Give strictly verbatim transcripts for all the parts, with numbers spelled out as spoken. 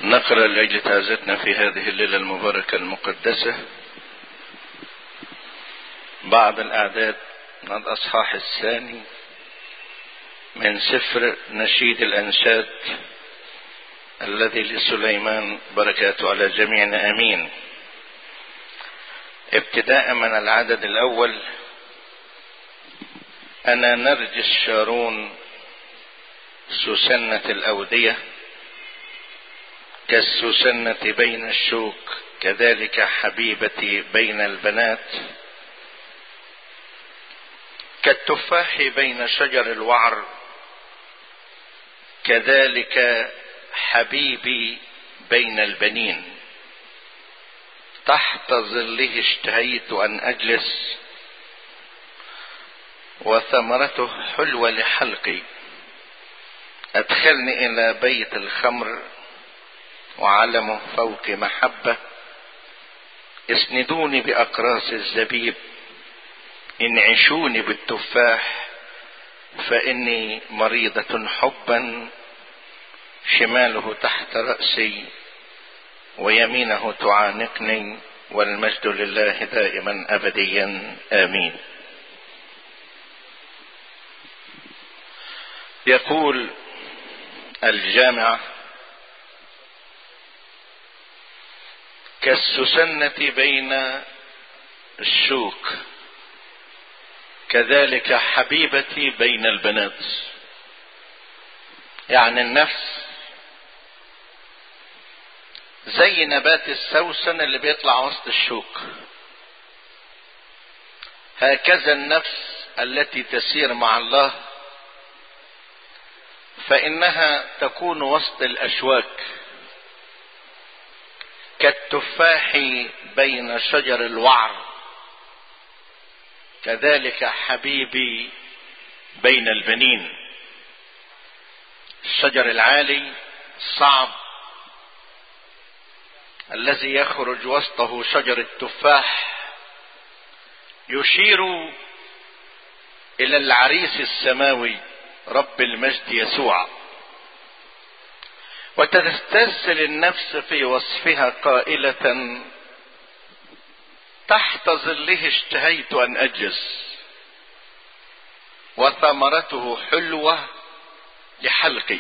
نقرأ لأجل تعزتنا في هذه الليلة المباركة المقدسة بعض الأعداد من الأصحاح الثاني من سفر نشيد الأنشاد الذي لسليمان، بركاته على جميعنا آمين. ابتداء من العدد الأول: أنا نرجس شارون سوسنة الأودية، كالسوسنة بين الشوك، كذلك حبيبتي بين البنات، كالتفاح بين شجر الوعر، كذلك حبيبي بين البنين. تحت ظله اشتهيت أن أجلس، وثمرته حلوة لحلقي. أدخلني إلى بيت الخمر، وعلمه فوق محبة. اسندوني بأقراص الزبيب، انعشوني بالتفاح، فإني مريضة حبا. شماله تحت رأسي، ويمينه تعانقني، والمجد لله دائما أبديا آمين. يقول الجامع: كالسسنة بين الشوك، كذلك حبيبتي بين البنات. يعني النفس زي نبات السوسن اللي بيطلع وسط الشوك، هكذا النفس التي تسير مع الله فإنها تكون وسط الأشواك، كالتفاح بين شجر الوعر، كذلك حبيبي بين البنين. الشجر العالي الصعب الذي يخرج وسطه شجر التفاح يشير إلى العريس السماوي رب المجد يسوع، وتستسهل النفس في وصفها قائلة: تحت ظله اشتهيت أن أجلس، وثمرته حلوة لحلقي.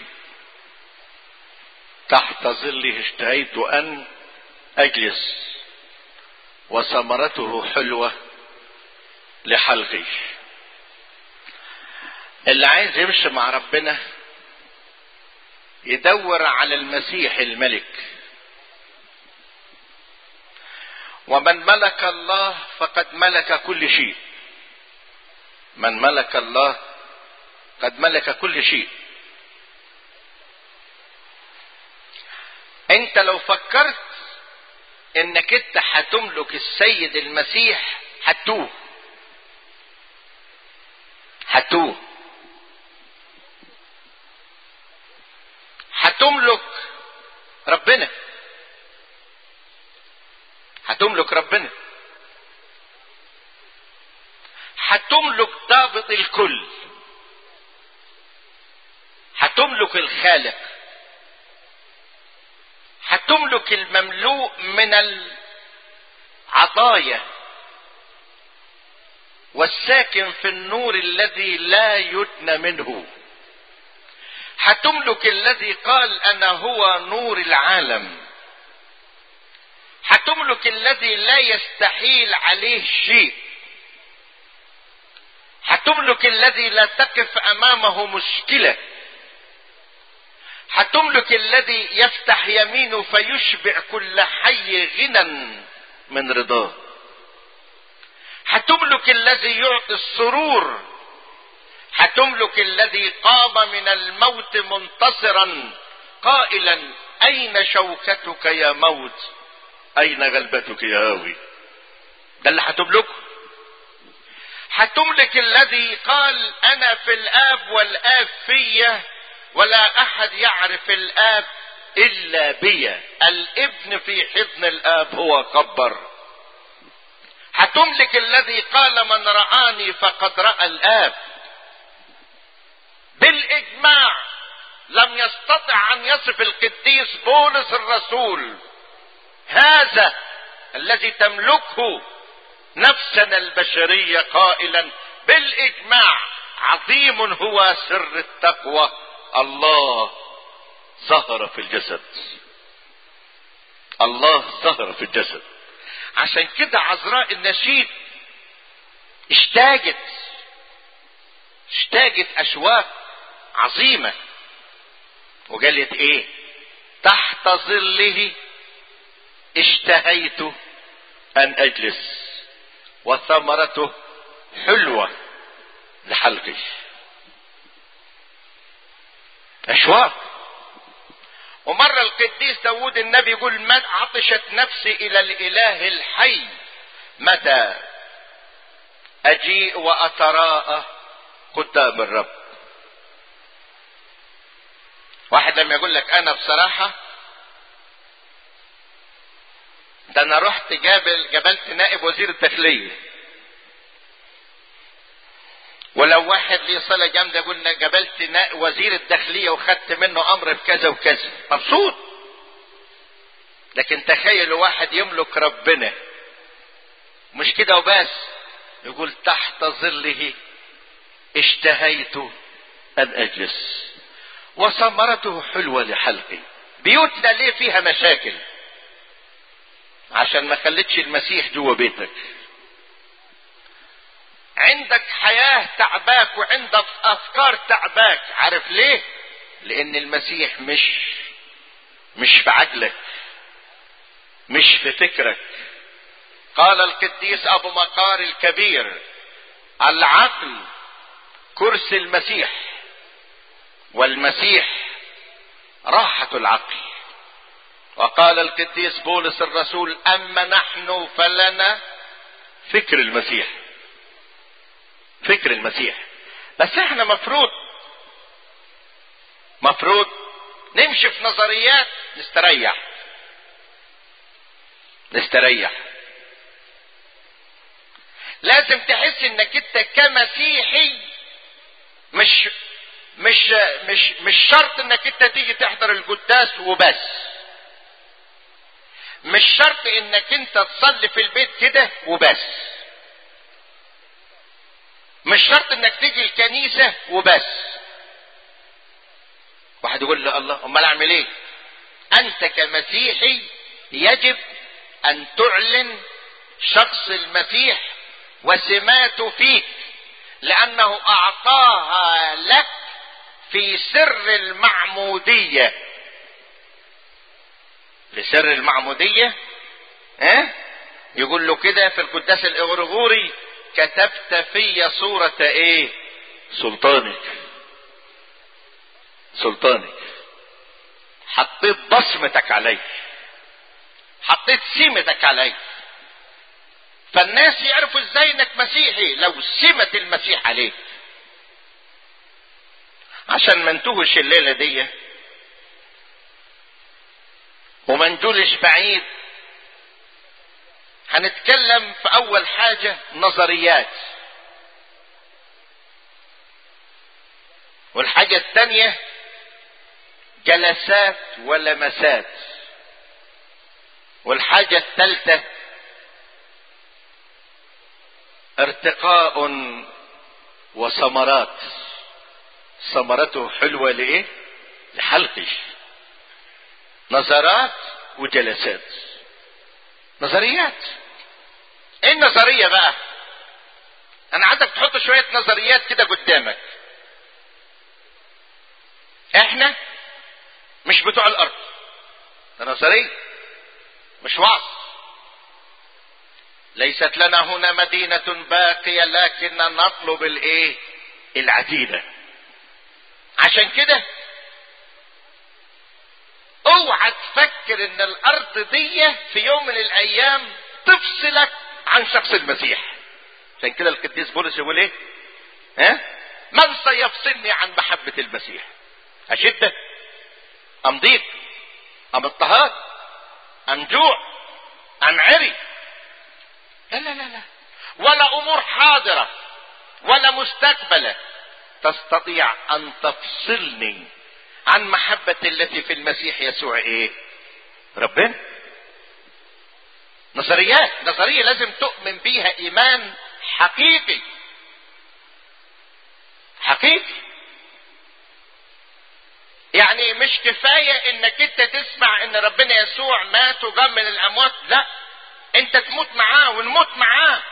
تحت ظله اشتهيت أن أجلس، وثمرته حلوة لحلقي. اللي عايز يمشي مع ربنا يدور على المسيح الملك. ومن ملك الله فقد ملك كل شيء. من ملك الله قد ملك كل شيء. انت لو فكرت انك انت هتملك السيد المسيح هتوه هتوه هتملك ربنا هتملك ربنا هتملك ضابط الكل، هتملك الخالق، هتملك المملوء من العطايا، والساكن في النور الذي لا يدنى منه. هتملك الذي قال أنا هو نور العالم. هتملك الذي لا يستحيل عليه شيء. هتملك الذي لا تقف أمامه مشكلة. هتملك الذي يفتح يمينه فيشبع كل حي غنى من رضاه. هتملك الذي يعطي السرور. هتملك الذي قام من الموت منتصرا قائلا: أين شوكتك يا موت؟ أين غلبتك يا هاوي؟ ده اللي هتملكه. هتملك الذي قال: أنا في الآب والآب فيا، ولا أحد يعرف الآب إلا بي. الابن في حضن الآب هو كبر. هتملك الذي قال: من رآني فقد رأى الآب. بالإجماع لم يستطع ان يصف القديس بولس الرسول هذا الذي تملكه نفسنا البشرية قائلا بالاجماع: عظيم هو سر التقوى، الله ظهر في الجسد. الله ظهر في الجسد. عشان كده عذراء النشيد اشتاقت اشتاقت اشواق عظيمة وقالت ايه؟ تحت ظله اشتهيت ان اجلس وثمرته حلوة لحلقي. اشواق. ومرة القديس داود النبي يقول: من عطشت نفسي الى الاله الحي متى اجيء واتراءى قدام الرب. واحد لما يقول لك انا بصراحة ده انا رحت جابل جبلت نائب وزير الداخلية، ولو واحد ليه صلة جامدة قلنا جبلت نائب وزير الداخلية وخدت منه امر بكذا وكذا، مبسوط. لكن تخيلوا واحد يملك ربنا مش كده وبس، يقول تحت ظله اشتهيت ان اجلس وثمرته حلوة لحلقي. بيوتنا ليه فيها مشاكل؟ عشان ما خلتش المسيح جوه بيتك. عندك حياة تعباك وعندك افكار تعباك. عارف ليه؟ لان المسيح مش مش في عقلك، مش في فكرك. قال القديس ابو مقار الكبير: العقل كرسي المسيح، والمسيح راحة العقل. وقال القديس بولس الرسول: اما نحن فلنا فكر المسيح. فكر المسيح. بس احنا مفروض مفروض نمشي في نظريات نستريح نستريح لازم تحس انك انت كمسيحي مش مش مش مش شرط انك انت تيجي تحضر القداس وبس. مش شرط انك انت تصلي في البيت كده وبس. مش شرط انك تيجي الكنيسة وبس. واحد يقول لي: الله امال اعمل ايه؟ انت كمسيحي يجب ان تعلن شخص المسيح وسماته فيك، لانه اعطاها لك في سر المعمودية. في سر المعمودية ها؟ أه؟ يقول له كده في القداس الاغرغوري: كتبت في صورة ايه؟ سلطانك. سلطانك. حطيت بصمتك عليه، حطيت سمتك عليه. فالناس يعرفوا ازاي انك مسيحي لو سمة المسيح عليك. عشان ما نتوهش الليلة دي وما نجولش بعيد، هنتكلم في اول حاجة نظريات، والحاجة الثانية جلسات ولمسات، والحاجة الثالثة ارتقاء وثمرات. ثمرته حلوة لايه؟ لحلقي. نظرات وجلسات. نظريات. ايه النظرية بقى؟ انا عايزك تحط شوية نظريات كده قدامك. احنا مش بتوع الارض. ده نظرية مش وعظ. ليست لنا هنا مدينة باقية لكن نطلب الايه؟ العتيدة. عشان كده اوعى تفكر ان الارض دي في يوم من الايام تفصلك عن شخص المسيح. عشان كده القديس بولس يقول ايه؟ ها؟ من سيفصلني عن محبة المسيح؟ اشدة ام ضيق ام اضطهاد ام جوع ام عري؟ لا لا لا لا. ولا امور حاضرة ولا مستقبلة تستطيع ان تفصلني عن محبة التي في المسيح يسوع ايه؟ ربنا. نظريات، نظرية لازم تؤمن بيها ايمان حقيقي حقيقي. يعني مش كفاية انك انت تسمع ان ربنا يسوع مات وقام من الاموات، لا، انت تموت معاه ونموت معاه.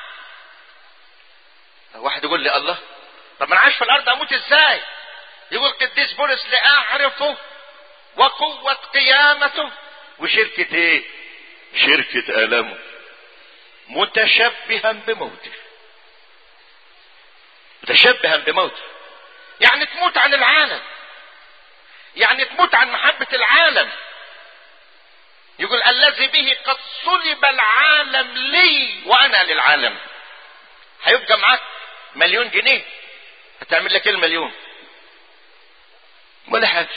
واحد يقول لي الله، طب ما انا عايش في الارض اموت ازاي؟ يقول قديس بولس لاعرفه وقوة قيامته وشركة ايه؟ شركة الامه متشبها بموته. متشبها بموته يعني تموت عن العالم، يعني تموت عن محبة العالم. يقول الذي به قد صلب العالم لي وانا للعالم. هيبقى معاك مليون جنيه، هتعمل لك ايه المليون؟ ولا حاجة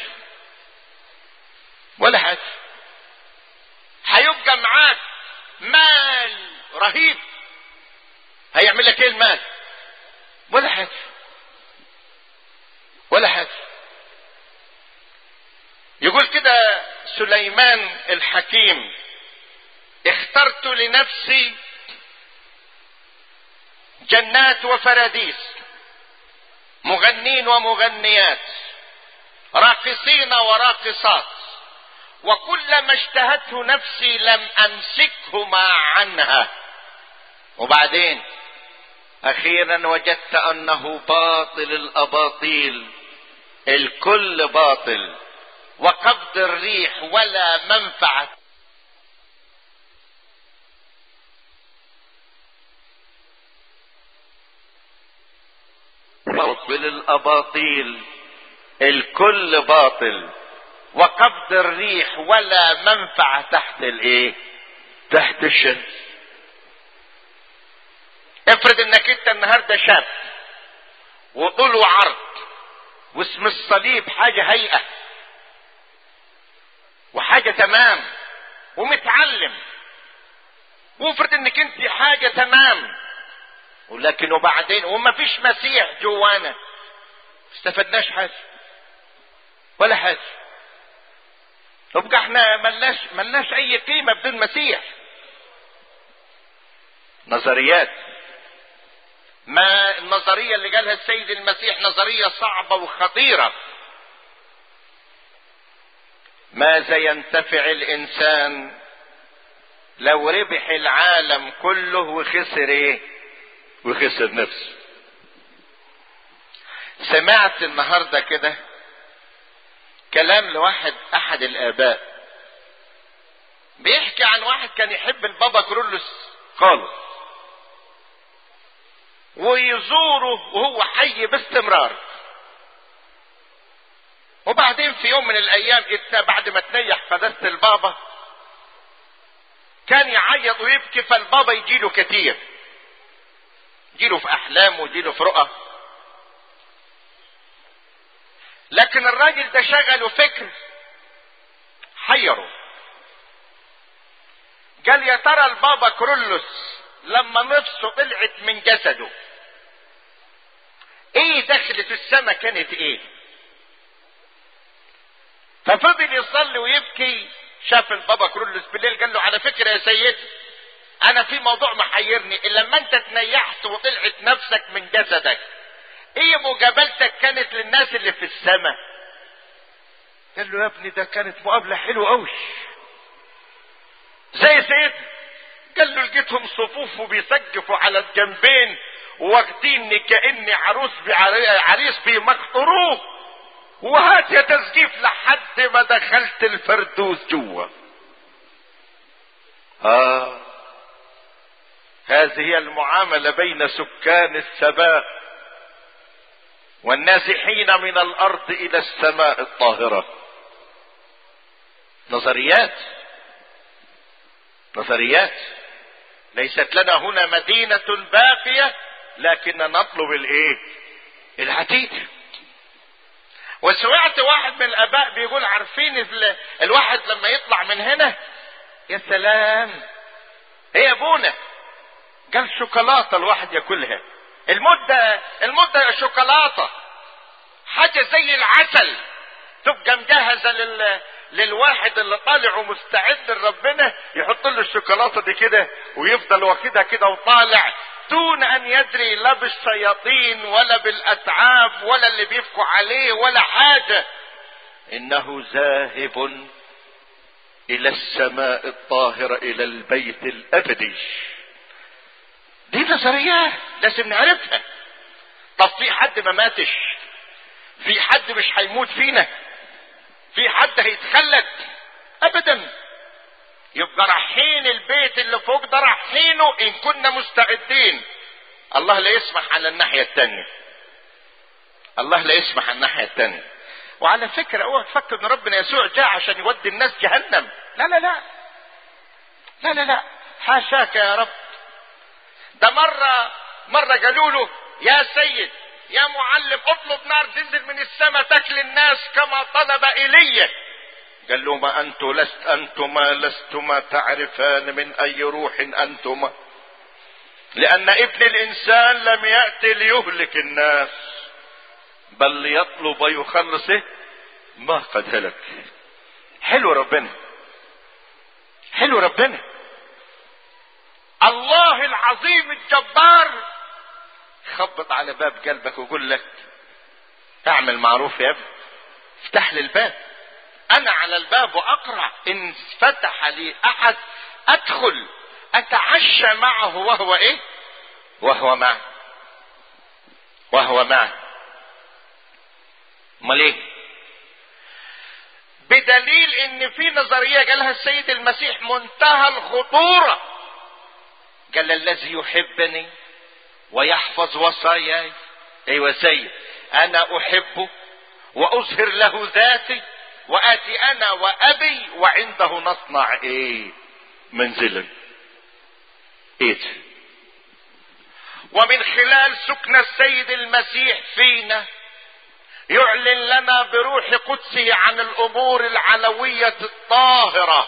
ولا حاجة. هيبقى معاك مال رهيب، هيعمل لك ايه المال؟ ولا حاجة ولا حاجة. يقول كده سليمان الحكيم اخترت لنفسي جنات وفراديس، مغنين ومغنيات، راقصين وراقصات، وكل ما اشتهته نفسي لم امسكهما عنها. وبعدين اخيرا وجدت انه باطل الاباطيل، الكل باطل، وقبض الريح ولا منفعة. باطل الاباطيل، الكل باطل، وقبض الريح ولا منفعة تحت الايه؟ تحت الشمس. افرض انك انت النهاردة شاب وطول وعرض واسم الصليب حاجة هيئة وحاجة تمام ومتعلم، وافرض انك انت حاجة تمام، ولكن وبعدين وما فيش مسيح جوانا، استفدناش حاجة ولا حاجة. يبقى احنا ملناش ملناش اي قيمة بدون مسيح. نظريات. ما النظرية اللي قالها السيد المسيح نظرية صعبة وخطيرة. ماذا ينتفع الانسان لو ربح العالم كله وخسر ايه؟ وخسر نفسه. سمعت النهاردة كده كلام لواحد احد الاباء بيحكي عن واحد كان يحب البابا كرولوس خالص ويزوره وهو حي باستمرار. وبعدين في يوم من الايام بعد ما تنيح قداسة البابا كان يعيط ويبكي، فالبابا يجيله كتير، يجيله في احلامه ويجيله في رؤى. لكن الراجل ده شغله فكر حيره. قال يا ترى البابا كرولوس لما نفسه طلعت من جسده ايه دخلت السماء كانت ايه؟ ففضل يصلي ويبكي. شاف البابا كرولوس بالليل قال له على فكرة يا سيدي انا في موضوع محيرني، لما انت تنيحت وطلعت نفسك من جسدك ايه مقابلتك كانت للناس اللي في السماء؟ قال له يا ابني ده كانت مقابلة حلوة قوي. زي سيد قال له لقيتهم صفوف وبيسقفوا على الجنبين واخديني كأني عروس عريس بيمقطروه، وهات يا تسقيف لحد ما دخلت الفردوس جوا. آه هذه هي المعاملة بين سكان السماء والنازحين من الارض الى السماء الطاهرة. نظريات نظريات. ليست لنا هنا مدينة باقية لكن نطلب الايه؟ العتيد. وسمعت واحد من الاباء بيقول عارفين الواحد لما يطلع من هنا يا سلام هي ابونا قال شوكولاتة الواحد ياكلها، المدة المدة شوكولاتة حاجة زي العسل تبقى مجهزة لل... للواحد اللي طالع ومستعد لربنا، يحط له الشوكولاتة دي كده ويفضل واخدها كده وطالع دون ان يدري لا بالشياطين ولا بالاتعاب ولا اللي بيبكوا عليه ولا حاجة، انه ذاهب الى السماء الطاهرة الى البيت الابدي. دي نظريات لازم نعرفها. طب في حد ما ماتش؟ في حد مش هيموت فينا؟ في حد هيتخلد؟ ابدا. يبقى رايحين البيت اللي فوق ده رايحينه ان كنا مستعدين. الله لا يسمح على الناحية التانية، الله لا يسمح على الناحية التانية. وعلى فكرة اوعى تفكر ان ربنا يسوع جاء عشان يودي الناس جهنم، لا لا لا لا لا لا، حاشاك يا رب. ده مرة مرة قالوا له يا سيد يا معلم اطلب نار تنزل من السماء تاكل الناس كما طلب ايليا. قال له ما انتم لست انتما لستما تعرفان من اي روح انتما، لان ابن الانسان لم يأتي ليهلك الناس بل ليطلب ويخلص ما قد هلك. حلو ربنا، حلو ربنا الله العظيم الجبار. خبط على باب قلبك ويقول لك اعمل معروف يا ابني، افتح لي الباب، انا على الباب واقرع، ان فتح لي احد ادخل اتعشى معه وهو ايه؟ وهو معه، وهو معه. امال ايه؟ بدليل ان في نظرية قالها السيد المسيح منتهى الخطورة، قال الذي يحبني ويحفظ وصاياي. ايوه سيد، انا احبه واظهر له ذاتي واتي انا وابي وعنده نصنع ايه؟ منزلا. ايه؟ ومن خلال سكن السيد المسيح فينا يعلن لنا بروح قدسه عن الامور العلوية الطاهرة.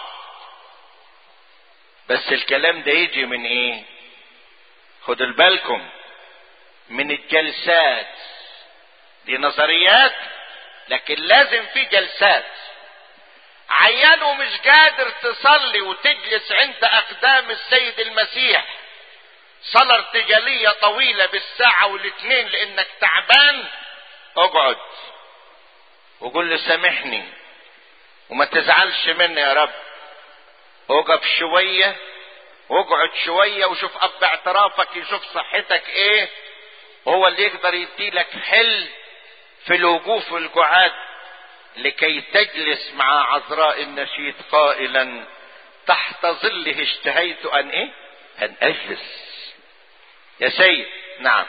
بس الكلام ده يجي من ايه؟ خدوا بالكم من الجلسات دي، نظريات لكن لازم في جلسات. عيانه مش قادر تصلي وتجلس عند اقدام السيد المسيح صلاة ارتجالية طويلة بالساعة والاثنين لانك تعبان، اقعد وقول له سامحني وما تزعلش مني يا رب، اقف شوية واقعد شوية وشوف اب اعترافك يشوف صحتك ايه، هو اللي يقدر يديلك حل في الوقوف والقعاد لكي تجلس مع عذراء النشيد قائلا تحت ظله اشتهيت ان ايه؟ ان اجلس. يا سيد نعم.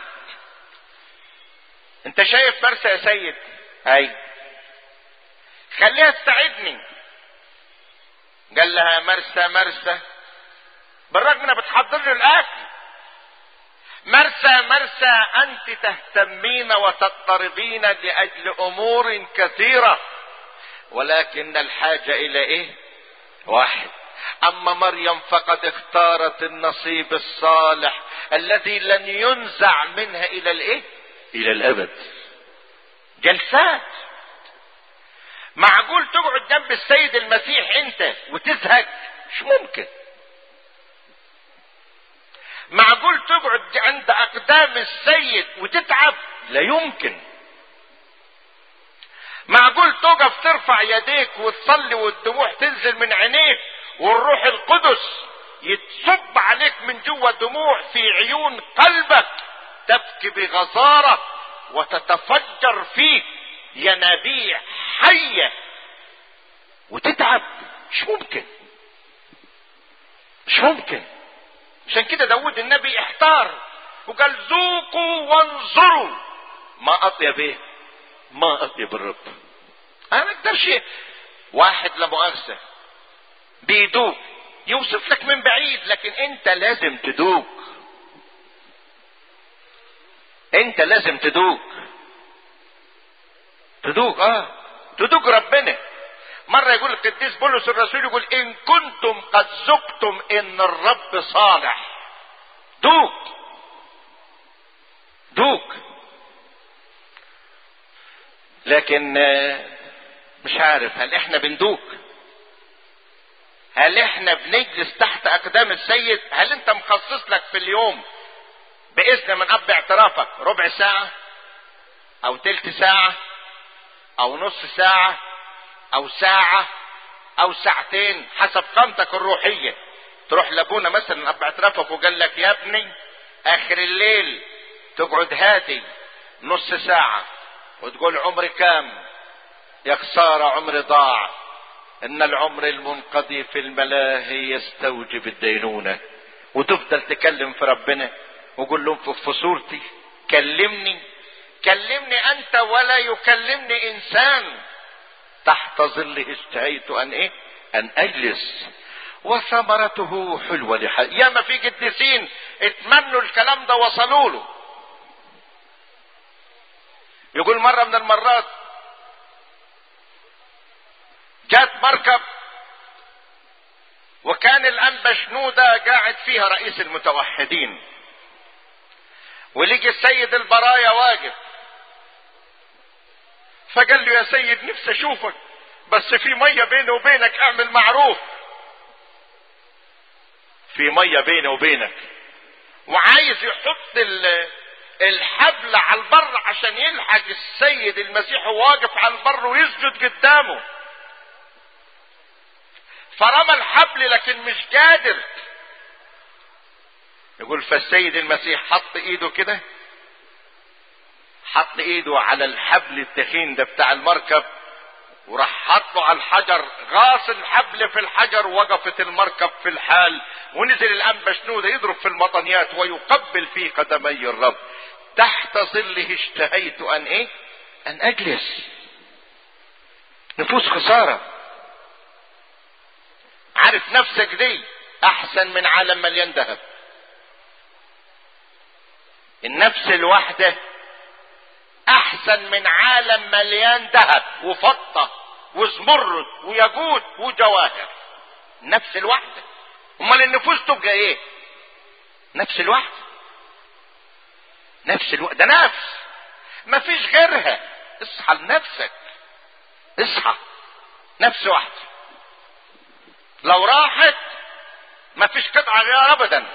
انت شايف مرسى يا سيد؟ هاي خليها تساعدني. قال لها مرسى مرسى، بالرغم انها بتحضر له الاكل، مرسى مرسى انت تهتمين وتضطربين لاجل امور كثيرة ولكن الحاجة الى ايه؟ واحد. اما مريم فقد اختارت النصيب الصالح الذي لن ينزع منها الى الايه؟ الى الابد. جلسات. معقول تقعد جنب السيد المسيح انت وتزهق؟ مش ممكن. معقول تقعد عند اقدام السيد وتتعب؟ لا يمكن. معقول تقف ترفع يديك وتصلي والدموع تنزل من عينيك والروح القدس يتصب عليك من جوا دموع في عيون قلبك تبكي بغزارة وتتفجر فيك ينابيع حية وتتعب؟ مش ممكن، مش ممكن. عشان كده داود النبي احتار وقال ذوقوا وانظروا ما اطيب ايه؟ ما اطيب الرب. انا ما اقدرش واحد لا مؤاخذة بيدوق يوصف لك من بعيد، لكن انت لازم تدوق، انت لازم تدوق تدوق اه تدوق ربنا. مرة يقول القديس بولس الرسول يقول ان كنتم قد ذقتم ان الرب صالح. دوق دوق. لكن مش عارف هل احنا بندوق؟ هل احنا بنجلس تحت اقدام السيد؟ هل انت مخصص لك في اليوم باذن من اب اعترافك ربع ساعة او تلت ساعة او نص ساعة او ساعة او ساعتين حسب قامتك الروحية، تروح لابونا مثلا اب اعترافك وقال لك يا ابني اخر الليل تقعد هادي نص ساعة وتقول عمري كام؟ يا خسارة عمري ضاع، ان العمر المنقضي في الملاهي يستوجب الدينونة، وتفضل تكلم في ربنا وقول لهم في فصورتي كلمني كلمني انت ولا يكلمني انسان، تحت ظله اشتهيت ان ايه؟ ان اجلس وثمرته حلوة لحد. يا ما في قديسين اتمنوا الكلام ده وصلوا له. يقول مرة من المرات جات مركب وكان الانبا شنودة قاعد فيها رئيس المتوحدين، ولقي السيد البرايا واقف، فقال له يا سيد نفسي اشوفك بس في مية بيني وبينك اعمل معروف. في مية بيني وبينك، وعايز يحط الحبل على البر عشان يلحق السيد المسيح واقف على البر ويسجد قدامه، فرمى الحبل لكن مش قادر. يقول فالسيد المسيح حط ايده كده، حط ايده على الحبل التخين ده بتاع المركب وراح حطه على الحجر، غاص الحبل في الحجر، وقفت المركب في الحال، ونزل الانبا شنودة يضرب في المطنيات ويقبل في قدمي الرب. تحت ظله اشتهيت ان ايه؟ ان اجلس. نفوس خسارة. عارف نفسك دي احسن من عالم مليان ذهب. النفس الواحدة احسن من عالم مليان ذهب وفضة وزمرد وياقوت وجواهر. نفس الواحدة. امال النفوس تبقى ايه؟ نفس الواحدة. نفس الواحدة ده نفس مفيش غيرها. اصحى لنفسك، اصحى. نفس واحدة لو راحت مفيش قطعة غيار ابدا،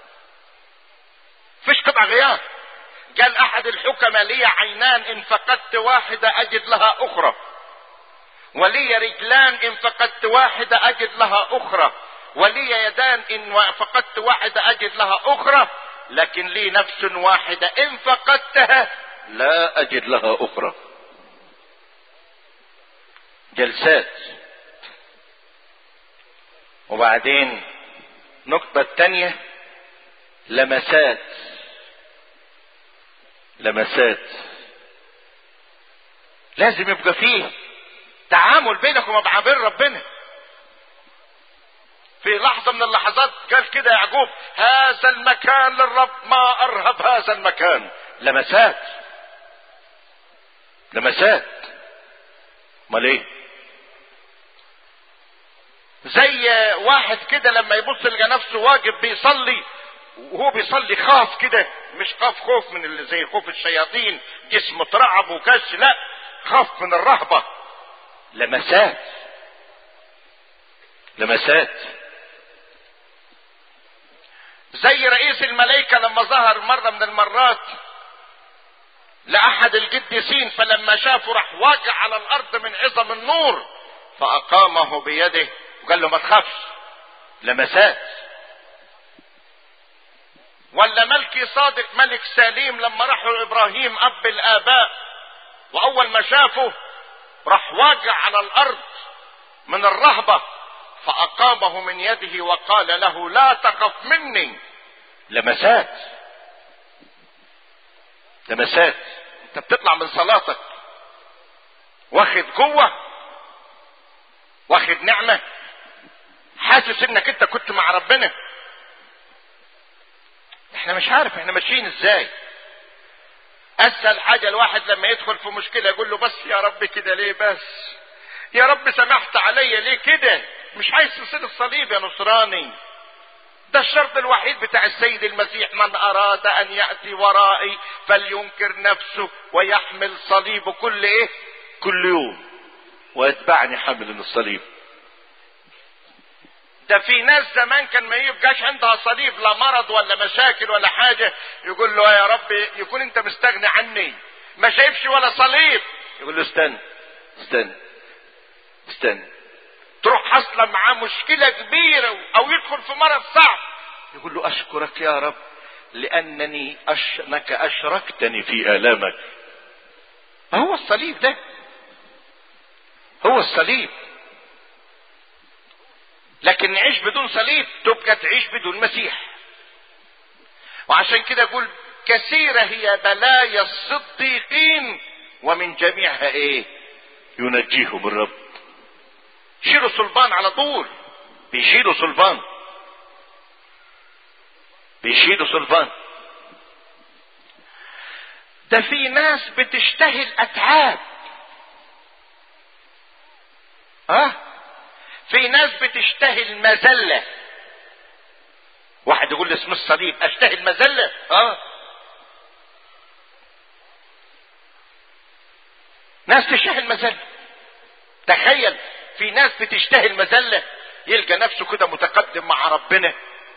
مفيش قطعة غيار. قال احد الحكماء لي عينان ان فقدت واحدة اجد لها اخرى، ولي رجلان ان فقدت واحدة اجد لها اخرى، ولي يدان ان فقدت واحدة اجد لها اخرى، لكن لي نفس واحدة ان فقدتها لا اجد لها اخرى. جلسات. وبعدين النقطة الثانية لمسات. لمسات لازم يبقى فيه تعامل بينك وما بين ربنا. في لحظة من اللحظات قال كده يعقوب هذا المكان للرب ما ارهب هذا المكان. لمسات. لمسات. امال ايه؟ زي واحد كده لما يبص يلقى نفسه واقف بيصلي وهو بيصلي خاف كده، مش خاف خوف من اللي زي خوف الشياطين جسم ترعب وكش، لا، خاف من الرهبة. لمسات. لمسات. زي رئيس الملائكة لما ظهر مرة من المرات لأحد القديسين، فلما شافه راح واقع على الأرض من عظم النور فأقامه بيده وقال له ما تخافش. لمسات. ولا ملكي صادق ملك سليم لما راحوا ابراهيم اب الاباء واول ما شافه راح واقع على الارض من الرهبة فاقامه من يده وقال له لا تخف مني. لمسات. لمسات. انت بتطلع من صلاتك واخد قوة، واخد نعمة، حاسس انك انت كنت مع ربنا. احنا مش عارف احنا ماشيين ازاي. اسهل حاجة الواحد لما يدخل في مشكلة يقول له بس يا رب كده ليه؟ بس يا رب سمحت عليا ليه كده؟ مش عايز تصير الصليب يا نصراني. ده الشرط الوحيد بتاع السيد المسيح، من اراد ان يأتي ورائي فلينكر نفسه ويحمل صليبه كل ايه؟ كل يوم. ويتبعني حامل الصليب. ده في ناس زمان كان ما يبقاش عندها صليب، لا مرض ولا مشاكل ولا حاجة، يقول له يا رب يكون انت مستغني عني، ما شايفش ولا صليب، يقول له استنى استنى استنى، تروح حصل معاه مشكلة كبيرة او يدخل في مرض صعب، يقول له اشكرك يا رب لانني أش... انك اشركتني في الامك. هو الصليب ده، هو الصليب. لكن نعيش بدون صليب تبقى تعيش بدون مسيح. وعشان كده اقول كثيرة هي بلايا الصديقين ومن جميعها ايه؟ ينجيهم الرب. شيلوا صلبان على طول، بيشيلوا صلبان، بيشيلوا صلبان. ده في ناس بتشتهي الاتعاب، اه في ناس بتشتهي المذلة. واحد يقول لي اسم الصليب اشتهي المذلة، اه ناس تشتهي المذلة. تخيل في ناس بتشتهي المذلة، يلقى نفسه كده متقدم مع ربنا،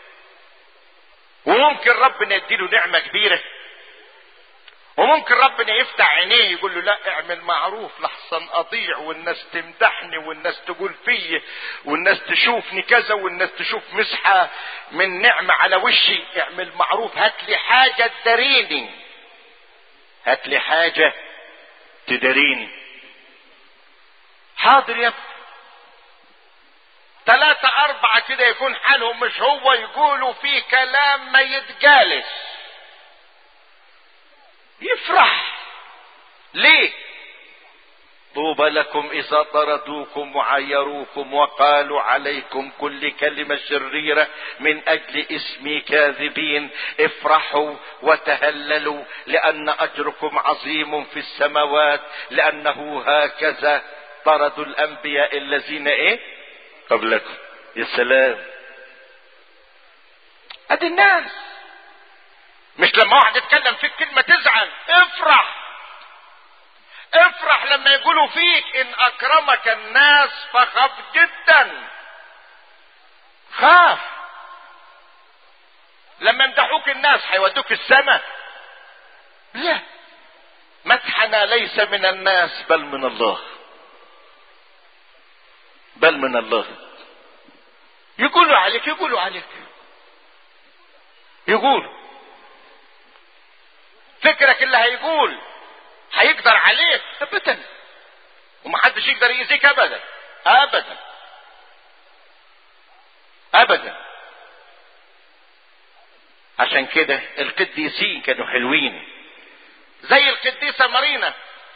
وممكن ربنا يديله نعمة كبيرة، وممكن ربنا يفتح عينيه يقول له لا اعمل معروف لحسن اضيع والناس تمدحني والناس تقول فيه والناس تشوفني كذا والناس تشوف مسحة من نعمة على وشي، اعمل معروف، هات لي حاجة تداريني، هات لي حاجة تداريني. حاضر يا ابني. ثلاثة اربعة كده يكون حالهم مش هو، يقولوا فيه كلام ما يتجالس، يفرح. ليه؟ طوبى لكم اذا طردوكم وعيروكم وقالوا عليكم كل كلمة شريرة من اجل اسمي كاذبين، افرحوا وتهللوا لان اجركم عظيم في السماوات، لانه هكذا طردوا الانبياء الذين ايه قبلكم. يا سلام، ادي الناس. مش لما واحد يتكلم فيك كلمة تزعل، افرح افرح لما يقولوا فيك ان اكرمك الناس فخف جدا، خاف. لما يمدحوك الناس هيودوك السماء؟ لا، مدحنا ليس من الناس بل من الله، بل من الله. يقولوا عليك، يقولوا عليك، يقولوا. فكرك اللي هيقول هيقدر عليك؟ ابدا، ومحدش يقدر يأذيك ابدا ابدا ابدا. عشان كده القديسين كانوا حلوين، زي القديسة مارينا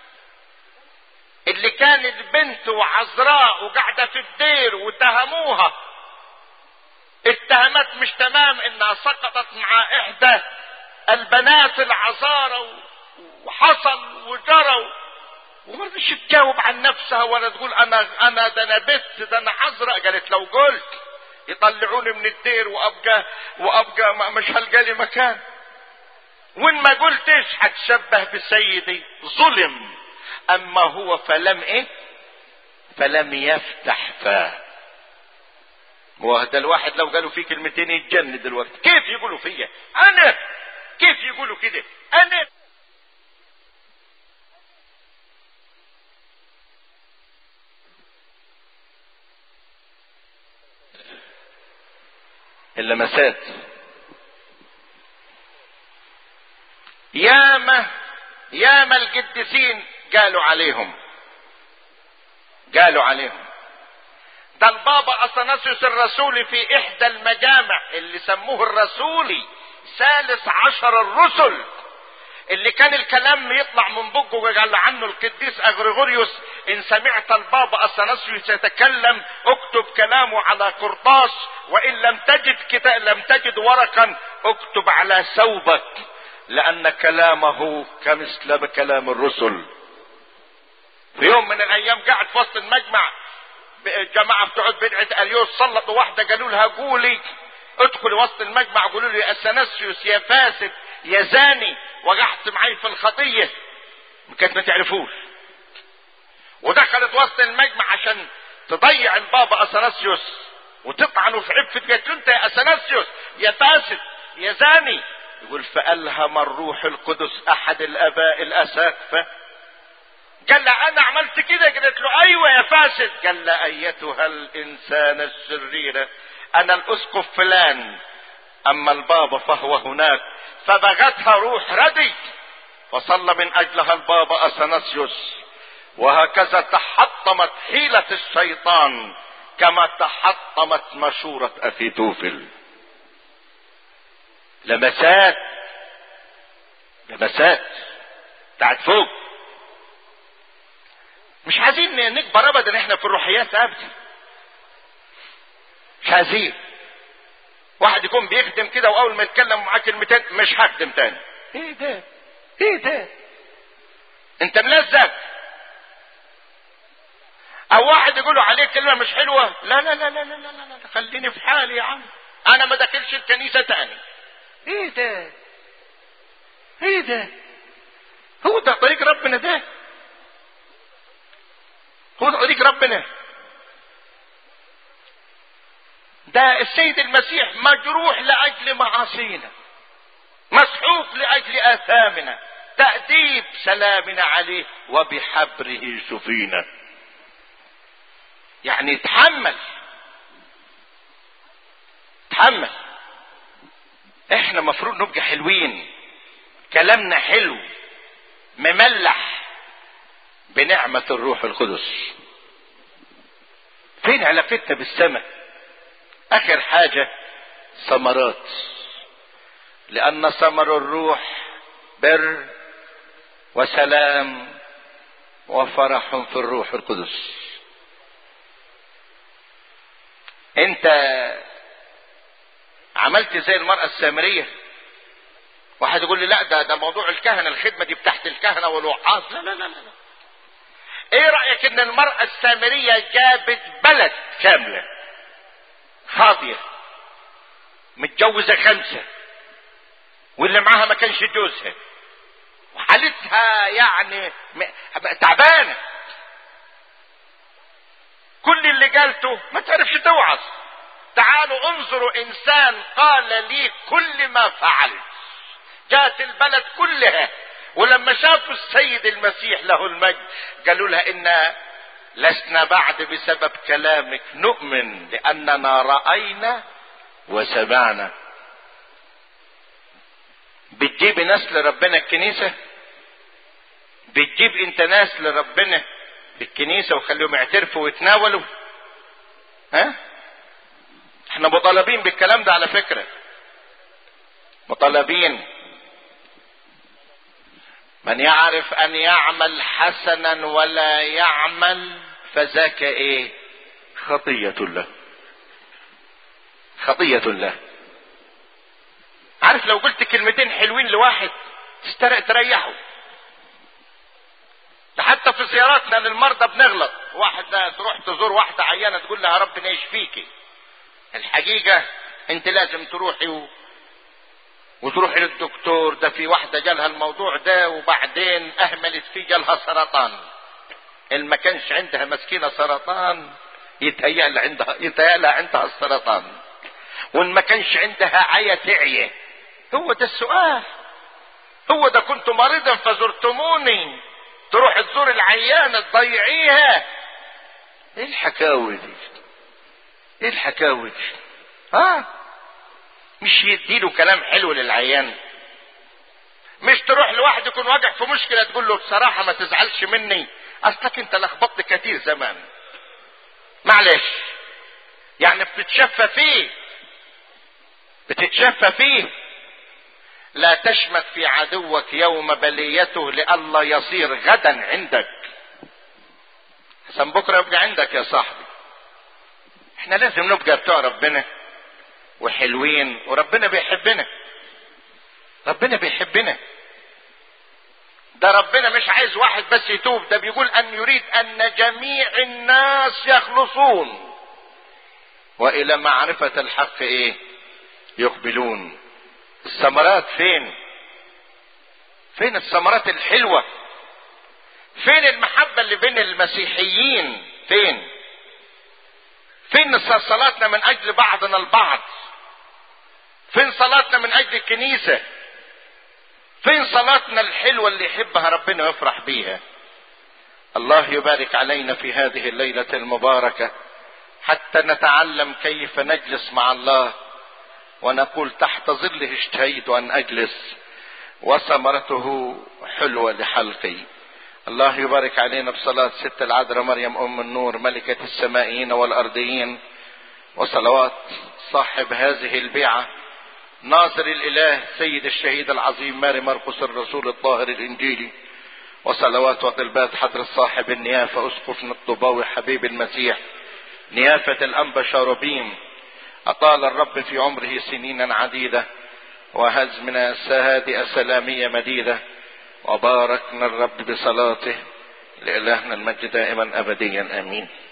اللي كانت بنت وعذراء وقاعدة في الدير واتهموها اتهامات مش تمام، انها سقطت مع احدى البنات العذارى وحصل وجرى، وما رضيش تجاوب عن نفسها ولا تقول انا انا ده انا بت ده انا عذراء. قالت لو قلت يطلعوني من الدير وابقى وابقى مش هلقى لي مكان، وان ما قلتش هتشبه بسيدي. ظلم، اما هو فلم ايه فلم يفتح فاه. وهذا الواحد لو قالوا فيه كلمتين يتجن دلوقتي. كيف يقولوا فيا انا؟ كيف يقولوا كده انا؟ اللمسات ياما ياما القديسين قالوا عليهم، قالوا عليهم. ده البابا اثناسيوس الرسولي في احدى المجامع اللي سموه الرسولي ثالث عشر الرسل، اللي كان الكلام يطلع من بقه وقال عنه القديس اغريغوريوس ان سمعت البابا اثناسيوس يتكلم اكتب كلامه على قرطاس، وان لم تجد كتاب لم تجد ورقا اكتب على ثوبك، لان كلامه كمثل كلام الرسل. في يوم من الايام قاعد في وسط المجمع، الجماعه بتوع بدعه اليوس سلطوا واحده قالوا لها قولي ادخل وسط المجمع قولوا له يا اثناسيوس يا فاسد يا زاني وقعت معي في الخطيه. كانت ما تعرفوش، ودخلت وسط المجمع عشان تضيع البابا اثناسيوس وتطعنه في عفة. قالت له انت يا اثناسيوس يا فاسد يا زاني. يقول فألهم الروح القدس احد الاباء الاساقفة، قال له انا عملت كده. قالت له ايوه يا فاسد. قال له ايتها الانسان الشريرة، انا الاسقف فلان، اما البابا فهو هناك. فبغتها روح ردي فصلى من اجلها البابا اثناسيوس. وهكذا تحطمت حيلة الشيطان كما تحطمت مشورة اخيتوفل. لمسات لمسات بتاعت فوق. مش عايزين نكبر ابدا احنا في الروحيات ابدا، مش عايزين. واحد يكون بيخدم كده واول ما يتكلم معاه كلمتين مش هخدم تاني. ايه ده ايه ده انت ملزق. او واحد يقولوا عليه كلمه مش حلوه، لا لا لا لا لا لا, لا. خليني في حالي يا عم، انا ما داخلش الكنيسه تاني. ايه ده ايه ده هو ده طريق ربنا؟ ده هو ده طريق ربنا؟ ده السيد المسيح مجروح لاجل معاصينا، مسحوق لاجل اثامنا، تأديب سلامنا عليه وبحبره شفينا. يعني تحمل تحمل. احنا مفروض نبقى حلوين، كلامنا حلو مملح بنعمة الروح القدس. فين علاقتنا بالسماء؟ اخر حاجة ثمرات، لان ثمر الروح بر وسلام وفرح في الروح القدس. انت عملت زي المرأة السامرية. واحد يقول لي لا ده ده موضوع الكهنة، الخدمة دي بتاعت الكهنة والوعاظ. لا لا لا لا. ايه رأيك ان المرأة السامرية جابت بلد كاملة فاضية متجوزة خمسة واللي معاها ما كانش جوزها وحالتها يعني تعبانة، كل اللي قالته ما تعرفش توعظ. تعالوا انظروا انسان قال لي كل ما فعلت. جات البلد كلها ولما شافوا السيد المسيح له المجد قالوا لها إن لسنا بعد بسبب كلامك نؤمن لأننا رأينا وسمعنا. بتجيب ناس لربنا الكنيسة؟ بتجيب انت ناس لربنا الكنيسة وخليهم يعترفوا ويتناولوا؟ ها؟ احنا مطالبين بالكلام ده على فكرة، مطالبين. من يعرف ان يعمل حسنا ولا يعمل فذاك ايه؟ خطية له، خطية له. عارف لو قلت كلمتين حلوين لواحد تسترق تريحه. ده حتى في زياراتنا للمرضى بنغلط. واحدة تروح تزور واحدة عيانة تقول لها ربنا يشفيكي. الحقيقة انت لازم تروحي و... وتروحي للدكتور. ده في واحدة جالها الموضوع ده وبعدين اهملت فيه جالها سرطان. اللي ما كانش عندها مسكينة سرطان يتهيأ لها عندها يتهيأ لها عندها السرطان، وان ما كانش عندها عيا تعيا. هو ده السؤال. هو ده كنت مريضا فزرتموني. تروح تزور العيانة تضيعيها. ايه الحكاوي دي؟ ايه الحكاوي دي؟ ها؟ مش يديله كلام حلو للعيان؟ مش تروح لواحد يكون واقع في مشكلة تقول له بصراحة ما تزعلش مني اصلك انت لخبطت كتير زمان، معلش. يعني بتتشفى فيه بتتشفى فيه. لا تشمت في عدوك يوم بليته لئلا يصير غدا عندك. حسن بكرة يبقى عندك يا صاحبي. احنا لازم نبقى بتوع ربنا وحلوين، وربنا بيحبنا. ربنا بيحبنا. ده ربنا مش عايز واحد بس يتوب، ده بيقول ان يريد ان جميع الناس يخلصون والى معرفة الحق ايه؟ يقبلون. الثمرات فين؟ فين الثمرات الحلوة؟ فين المحبة اللي بين المسيحيين؟ فين فين صلاتنا من اجل بعضنا البعض؟ فين صلاتنا من اجل الكنيسة؟ فين صلاتنا الحلوة اللي يحبها ربنا ويفرح بيها؟ الله يبارك علينا في هذه الليلة المباركة حتى نتعلم كيف نجلس مع الله ونقول تحت ظله اشتهيت ان اجلس وثمرته حلوة لحلقي. الله يبارك علينا بصلاة ست العذراء مريم ام النور ملكة السمائيين والارضيين، وصلوات صاحب هذه البيعة ناصر الاله سيد الشهيد العظيم ماري مرقس الرسول الطاهر الانجيلي، وصلوات وطلبات حضرة صاحب النيافة اسقفنا الطوباوي حبيب المسيح نيافة الانبا شاروبيم، اطال الرب في عمره سنينا عديدة وهزمنا سهادئ سلامية مديدة، وباركنا الرب بصلاته. لإلهنا المجد دائما ابديا امين.